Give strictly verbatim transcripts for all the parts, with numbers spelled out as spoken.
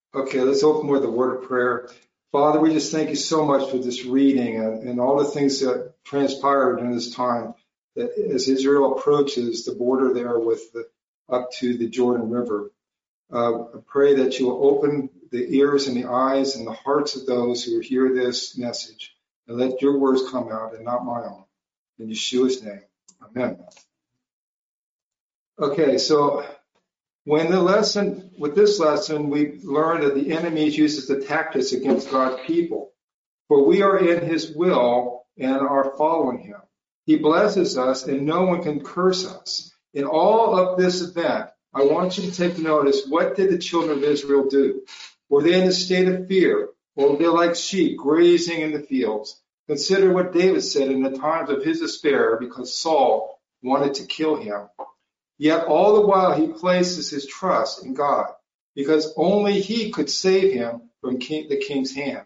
Okay, let's open with a word of prayer. Father, we just thank you so much for this reading and, and all the things that transpired in this time. That as Israel approaches the border there with the, up to the Jordan River, uh, I pray that you will open the ears and the eyes and the hearts of those who hear this message, and let your words come out and not my own. In Yeshua's name, amen. Okay, so when the lesson, with this lesson, we learn that the enemy uses the tactics against God's people. For we are in his will and are following him. He blesses us and no one can curse us. In all of this event, I want you to take notice, what did the children of Israel do? Were they in a state of fear? Or were they like sheep grazing in the fields? Consider what David said in the times of his despair because Saul wanted to kill him. Yet all the while he places his trust in God, because only he could save him from king, the king's hand.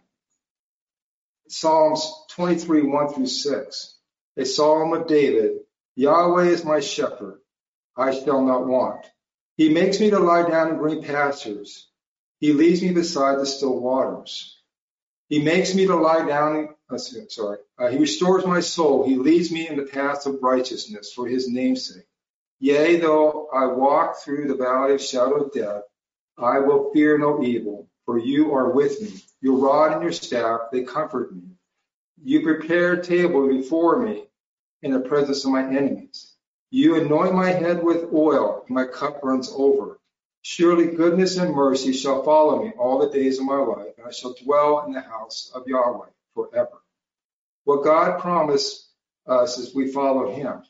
Psalms twenty-three, one through six. A psalm of David. Yahweh is my shepherd, I shall not want. He makes me to lie down in green pastures. He leads me beside the still waters. He makes me to lie down, in, uh, sorry, uh, he restores my soul. He leads me in the paths of righteousness for his name's sake. Yea, though I walk through the valley of shadow of death, I will fear no evil, for you are with me. Your rod and your staff, they comfort me. You prepare a table before me in the presence of my enemies. You anoint my head with oil, and my cup runs over. Surely goodness and mercy shall follow me all the days of my life, and I shall dwell in the house of Yahweh forever. What God promised us as we follow him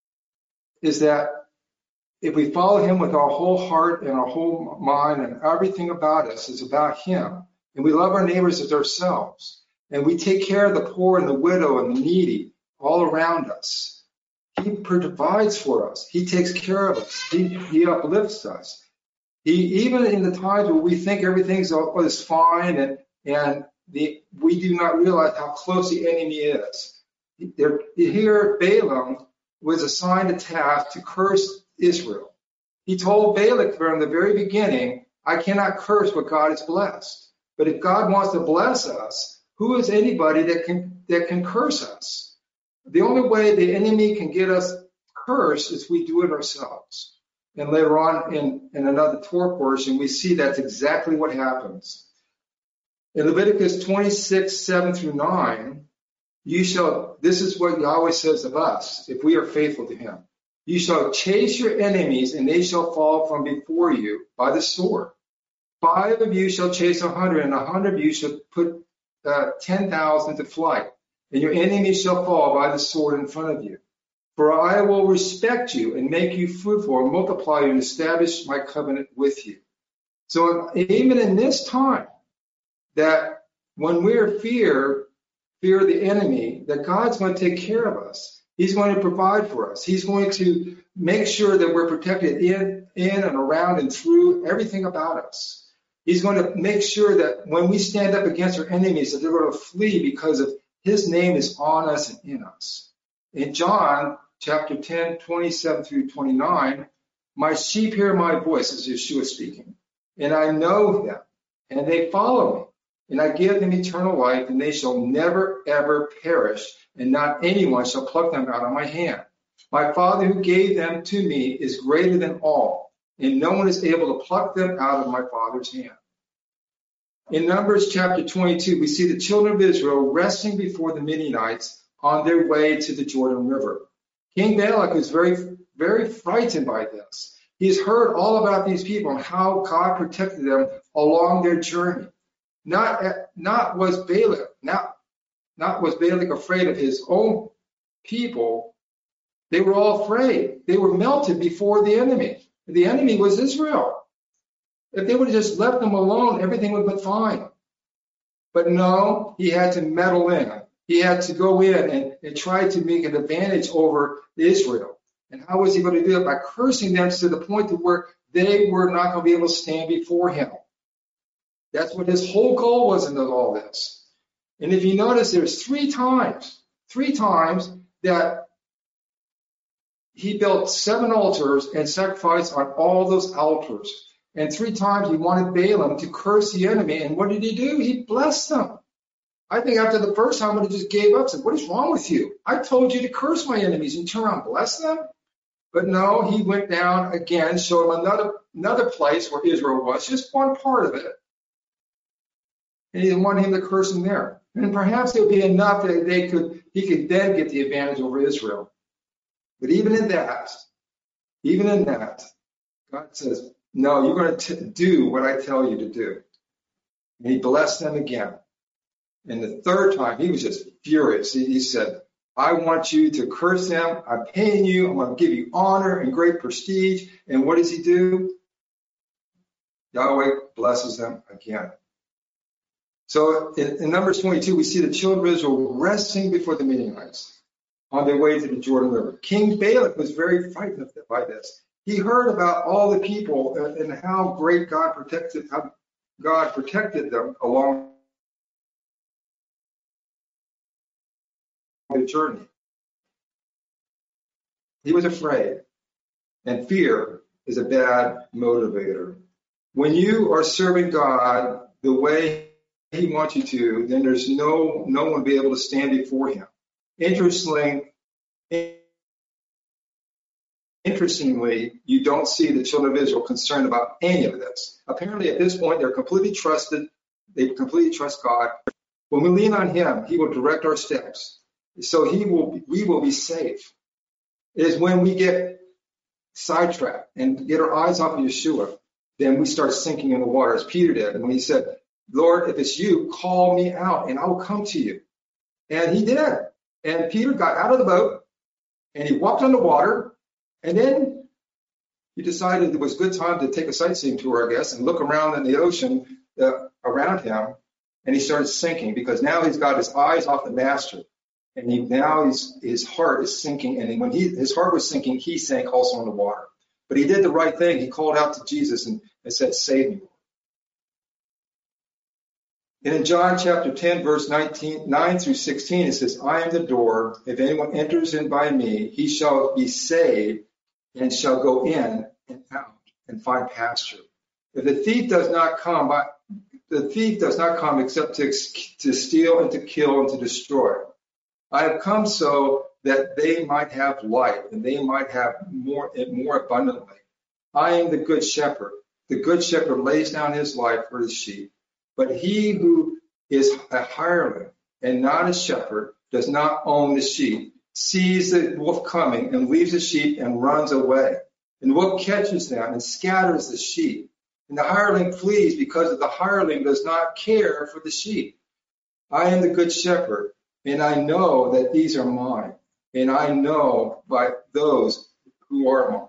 is that if we follow him with our whole heart and our whole mind and everything about us is about him, and we love our neighbors as ourselves, and we take care of the poor and the widow and the needy all around us, he provides for us. He takes care of us. He, he uplifts us. He, even in the times where we think everything's is fine and, and the, we do not realize how close the enemy is. There, here, Balaam was assigned a task to curse Israel. He told Balak from the very beginning, I cannot curse what God has blessed. But if God wants to bless us, who is anybody that can that can curse us? The only way the enemy can get us cursed is we do it ourselves. And later on in, in another Torah portion, we see that's exactly what happens. In Leviticus twenty-six, seven through nine, you shall, this is what Yahweh says of us, if we are faithful to him. You shall chase your enemies, and they shall fall from before you by the sword. Five of you shall chase a hundred, and a hundred of you shall put uh, ten thousand to flight, and your enemies shall fall by the sword in front of you. For I will respect you and make you fruitful and multiply you and establish my covenant with you. So even in this time, that when we're fear, fear the enemy, that God's going to take care of us. He's going to provide for us. He's going to make sure that we're protected in, in and around and through everything about us. He's going to make sure that when we stand up against our enemies, that they're going to flee because of his name is on us and in us. In John chapter ten, twenty-seven through twenty-nine, my sheep hear my voice, as Yeshua speaking, and I know them, and they follow me. And I give them eternal life, and they shall never, ever perish, and not anyone shall pluck them out of my hand. My Father who gave them to me is greater than all, and no one is able to pluck them out of my Father's hand. In Numbers chapter twenty-two, we see the children of Israel resting before the Midianites on their way to the Jordan River. King Balak is very, very frightened by this. He's heard all about these people and how God protected them along their journey. Not, not was Balak, not, not was Balak afraid of his own people. They were all afraid. They were melted before the enemy. The enemy was Israel. If they would have just left them alone, everything would have been fine. But no, he had to meddle in. He had to go in and, and try to make an advantage over Israel. And how was he going to do it? By cursing them to the point to where they were not going to be able to stand before him. That's what his whole goal was in all this. And if you notice, there's three times, three times that he built seven altars and sacrificed on all those altars. And three times he wanted Balaam to curse the enemy. And what did he do? He blessed them. I think after the first time, he just gave up and said, what is wrong with you? I told you to curse my enemies and turn around and bless them. But no, he went down again, showed him another, another place where Israel was, just one part of it. And he didn't want him to curse them there. And perhaps it would be enough that they could, he could then get the advantage over Israel. But even in that, even in that, God says, no, you're going to do what I tell you to do. And he blessed them again. And the third time, he was just furious. He, he said, I want you to curse them. I'm paying you. I'm going to give you honor and great prestige. And what does he do? Yahweh blesses them again. So in, in Numbers twenty-two, we see the children of Israel resting before the Midianites on their way to the Jordan River. King Balak was very frightened by this. He heard about all the people and, and how great God protected, how God protected them along the journey. He was afraid, and fear is a bad motivator. When you are serving God the way he wants you to, then there's no no one be able to stand before him. Interestingly, interestingly, you don't see the children of Israel concerned about any of this. Apparently, at this point, they're completely trusted. They completely trust God. When we lean on him, he will direct our steps. So he will, we will be safe. It is when we get sidetracked and get our eyes off of Yeshua, then we start sinking in the water, as Peter did. And when he said, Lord, if it's you, call me out and I will come to you. And he did. And Peter got out of the boat and he walked on the water. And then he decided it was a good time to take a sightseeing tour, I guess, and look around in the ocean uh, around him. And he started sinking because now he's got his eyes off the master. And he, now he's, his heart is sinking. And when he, his heart was sinking, he sank also in the water. But he did the right thing. He called out to Jesus and, and said, save me. And in John chapter ten, verse nineteen, nine through sixteen, it says, I am the door. If anyone enters in by me, he shall be saved and shall go in and out and find pasture. If the thief does not come, by, the thief does not come except to, to steal and to kill and to destroy. I have come so that they might have life and they might have more and more abundantly. I am the good shepherd. The good shepherd lays down his life for his sheep. But he who is a hireling and not a shepherd does not own the sheep, sees the wolf coming and leaves the sheep and runs away. And the wolf catches them and scatters the sheep. And the hireling flees because the hireling does not care for the sheep. I am the good shepherd, and I know that these are mine, and I know by those who are mine.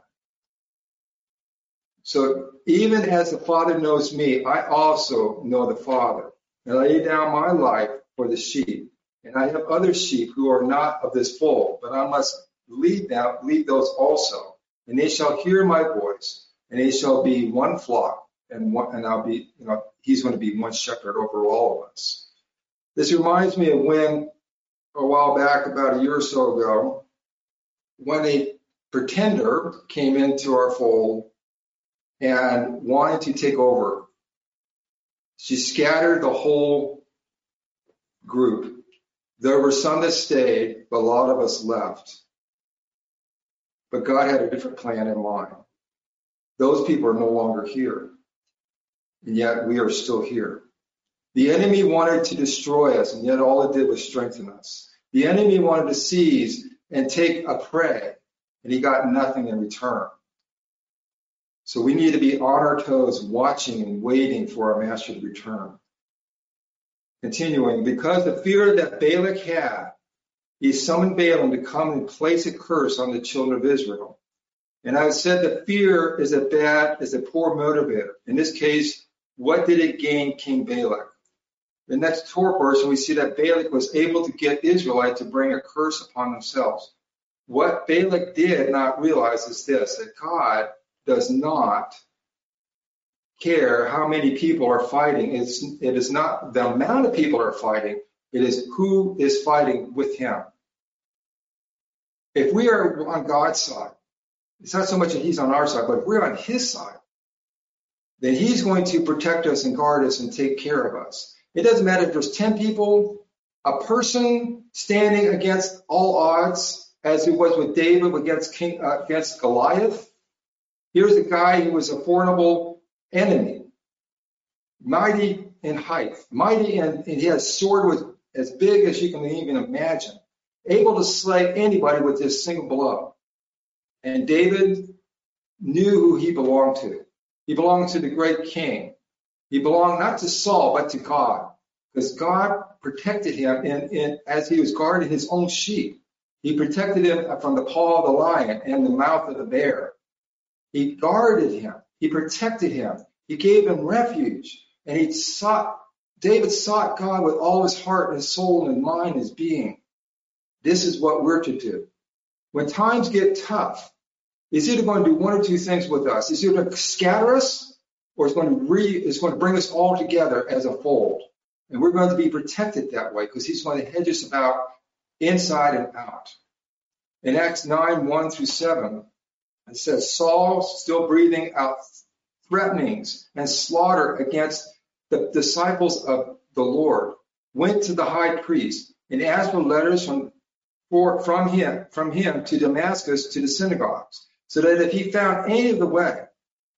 So even as the Father knows me, I also know the Father, and I lay down my life for the sheep. And I have other sheep who are not of this fold, but I must lead them, lead those also. And they shall hear my voice, and they shall be one flock, and one, and I'll be, you know, he's going to be one shepherd over all of us. This reminds me of when, a while back, about a year or so ago, when a pretender came into our fold and wanted to take over. She scattered the whole group. There were some that stayed, but a lot of us left. But God had a different plan in mind. Those people are no longer here, and yet we are still here. The enemy wanted to destroy us, and yet all it did was strengthen us. The enemy wanted to seize and take a prey, and he got nothing in return. So we need to be on our toes, watching and waiting for our master to return. Continuing, because the fear that Balak had, he summoned Balaam to come and place a curse on the children of Israel. And I said that fear is a bad, is a poor motivator. In this case, what did it gain King Balak? The next Torah verse, we see that Balak was able to get Israelites to bring a curse upon themselves. What Balak did not realize is this, that God does not care how many people are fighting. It's, it is not the amount of people are fighting. It is who is fighting with him. If we are on God's side, it's not so much that he's on our side, but if we're on his side, then he's going to protect us and guard us and take care of us. It doesn't matter if there's ten people, a person standing against all odds, as it was with David against King, uh, against Goliath. Here's a guy who was a formidable enemy, mighty in height, mighty, and, and he had a sword with as big as you can even imagine, able to slay anybody with this single blow. And David knew who he belonged to. He belonged to the great king. He belonged not to Saul, but to God, because God protected him in, in, as he was guarding his own sheep. He protected him from the paw of the lion and the mouth of the bear. He guarded him. He protected him. He gave him refuge. And he sought, David sought God with all his heart and his soul and his mind and his being. This is what we're to do. When times get tough, it's either going to do one or two things with us. It's either to scatter us, or it's going to re, it's going to bring us all together as a fold. And we're going to be protected that way because he's going to hedge us about inside and out. In Acts nine, one through seven, it says, Saul, still breathing out threatenings and slaughter against the disciples of the Lord, went to the high priest and asked for letters from, for, from him, from him to Damascus to the synagogues, so that if he found any of the way,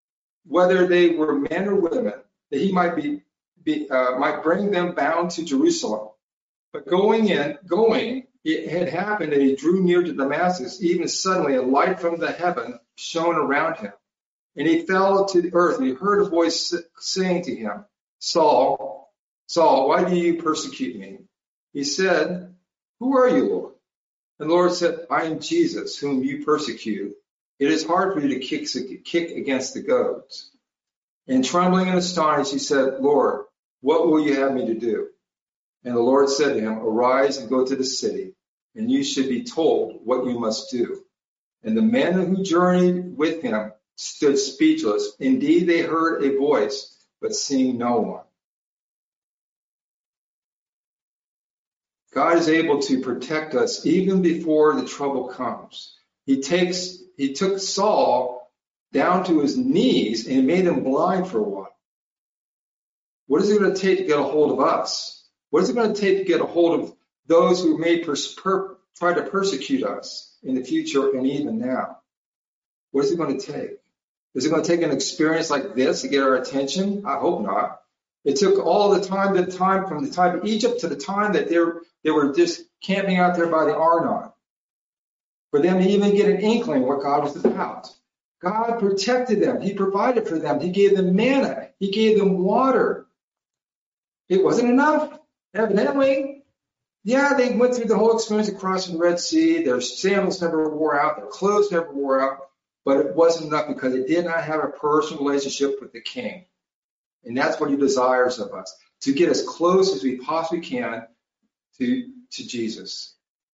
whether they were men or women, that he might be, be uh, might bring them bound to Jerusalem. But going in, going, it had happened that he drew near to Damascus, even suddenly a light from the heaven shone around him. And he fell to the earth, and he heard a voice saying to him, Saul, Saul, why do you persecute me? He said, who are you, Lord? And the Lord said, I am Jesus, whom you persecute. It is hard for you to kick, kick against the goads. And trembling and astonished, he said, Lord, what will you have me to do? And the Lord said to him, arise and go to the city, and you should be told what you must do. And the men who journeyed with him stood speechless. Indeed, they heard a voice, but seeing no one. God is able to protect us even before the trouble comes. He takes, he took Saul down to his knees and made him blind for a while. What is it going to take to get a hold of us? What is it going to take to get a hold of those who may pers- per- try to persecute us in the future and even now? What is it going to take? Is it going to take an experience like this to get our attention? I hope not. It took all the time, the time from the time of Egypt to the time that they were, they were just camping out there by the Arnon, for them to even get an inkling what God was about. God protected them. He provided for them. He gave them manna. He gave them water. It wasn't enough, evidently. Yeah, they went through the whole experience of crossing the Red Sea. Their sandals never wore out. Their clothes never wore out. But it wasn't enough because they did not have a personal relationship with the King. And that's what he desires of us, to get as close as we possibly can to, to Jesus.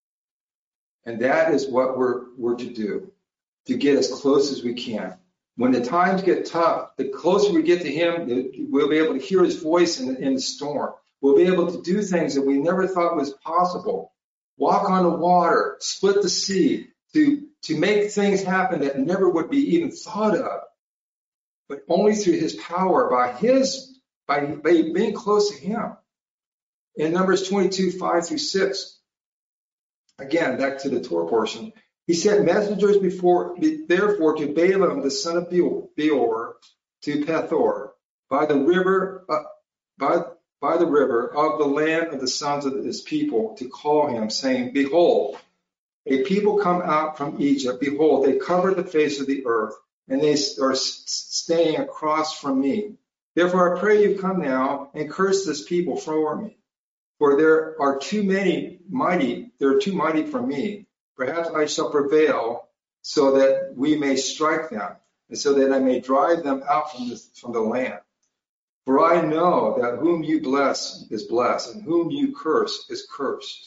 And that is what we're, we're to do, to get as close as we can. When the times get tough, the closer we get to him, we'll be able to hear his voice in the, in the storm. We'll be able to do things that we never thought was possible. Walk on the water, split the sea, to, to make things happen that never would be even thought of. But only through his power, by his, by, by being close to him. In Numbers twenty-two, five through six, again, back to the Torah portion, he sent messengers before, therefore, to Balaam, the son of Beor, to Pethor, by the river, uh, by, by the river of the land of the sons of his people, to call him, saying, behold, a people come out from Egypt. Behold, they cover the face of the earth, and they are staying across from me. Therefore, I pray you come now and curse this people for me. For there are too many mighty, there are too mighty for me. Perhaps I shall prevail so that we may strike them, and so that I may drive them out from the, from the land. For I know that whom you bless is blessed, and whom you curse is cursed.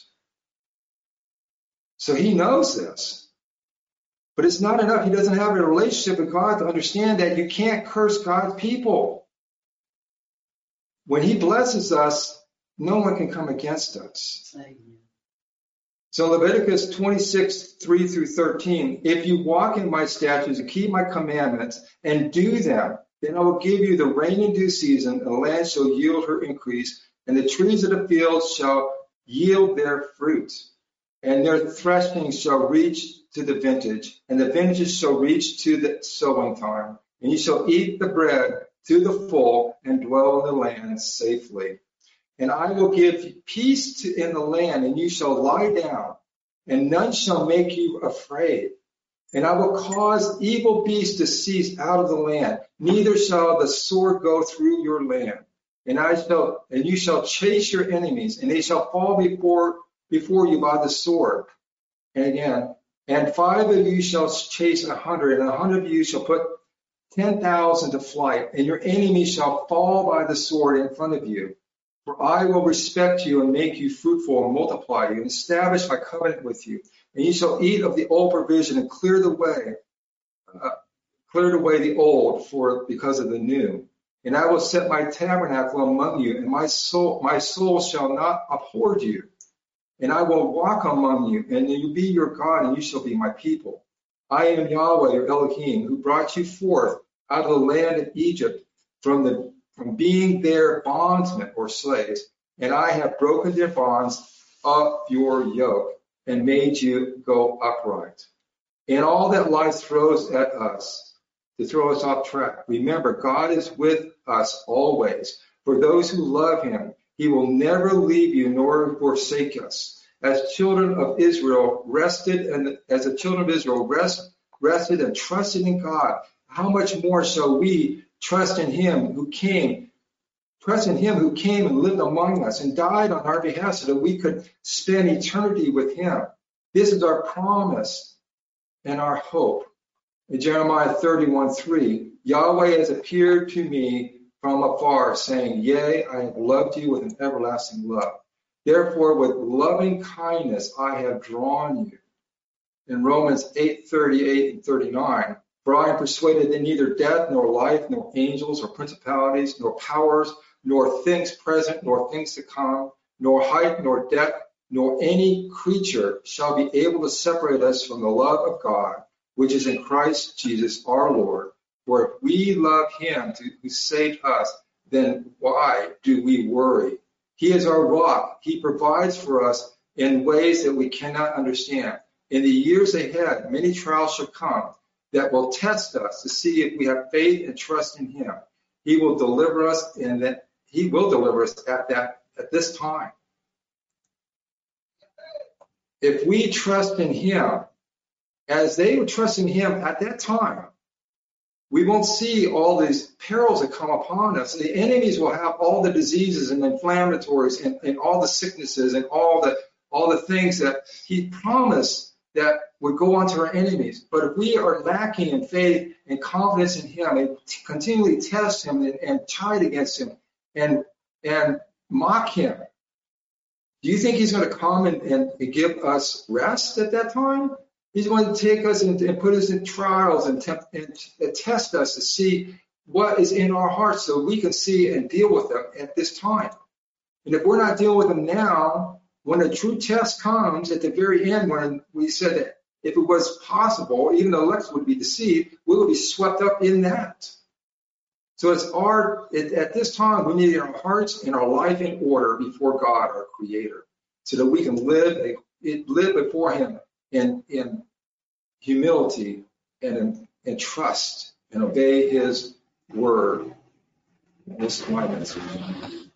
So he knows this. But it's not enough. He doesn't have a relationship with God to understand that you can't curse God's people. When he blesses us, no one can come against us. So Leviticus twenty-six, three through thirteen, if you walk in my statutes and keep my commandments and do them, Then I will give you the rain in due season, and the land shall yield her increase, and the trees of the field shall yield their fruit, and their threshing shall reach to the vintage, and the vintages shall reach to the sowing time. And you shall eat the bread to the full, and dwell in the land safely. And I will give peace to, in the land, and you shall lie down, and none shall make you afraid. And I will cause evil beasts to cease out of the land, neither shall the sword go through your land. And I shall, and you shall chase your enemies, and they shall fall before before you by the sword. And again, and five of you shall chase a hundred, and a hundred of you shall put ten thousand to flight, and your enemies shall fall by the sword in front of you. For I will respect you and make you fruitful and multiply you and establish my covenant with you. And you shall eat of the old provision and clear the way, uh, cleared away the old for because of the new. And I will set my tabernacle among you, and my soul, my soul shall not abhor you. And I will walk among you, and you be your God, and you shall be my people. I am Yahweh, your Elohim, who brought you forth out of the land of Egypt from the from being their bondsmen or slaves, and I have broken their bonds of your yoke and made you go upright. And all that life throws at us to throw us off track, remember, God is with us always. For those who love him, he will never leave you nor forsake us. As children of Israel rested, and as the children of Israel rest, rested and trusted in God, how much more shall we trust in him who came, trust in him who came and lived among us and died on our behalf so that we could spend eternity with him. This is our promise and our hope. In Jeremiah thirty-one three, Yahweh has appeared to me from afar, saying, Yea, I have loved you with an everlasting love. Therefore, with loving kindness I have drawn you. In Romans eight thirty-eight and thirty-nine, for I am persuaded that neither death, nor life, nor angels, or principalities, nor powers, nor things present, nor things to come, nor height, nor depth, nor any creature shall be able to separate us from the love of God, which is in Christ Jesus our Lord. For if we love him to, who saved us, then why do we worry? He is our rock. He provides for us in ways that we cannot understand. In the years ahead, many trials shall come that will test us to see if we have faith and trust in him. He will deliver us, and that he will deliver us at that at this time. If we trust in him, as they were trusting him at that time, we won't see all these perils that come upon us. The enemies will have all the diseases and inflammatories and, and all the sicknesses and all the all the things that he promised that would go on to our enemies. But if we are lacking in faith and confidence in him and t- continually test him and, and chide against him and and mock him, do you think he's going to come and, and give us rest at that time? He's going to take us and, and put us in trials and, temp, and, and test us to see what is in our hearts so we can see and deal with them at this time. And if we're not dealing with them now, when a true test comes at the very end, when we said that if it was possible, even the elect would be deceived, we would be swept up in that. So it's our, it, at this time, we need our hearts and our life in order before God, our Creator, so that we can live, a, live before him in, in humility and in, in trust and obey his word. This is my message.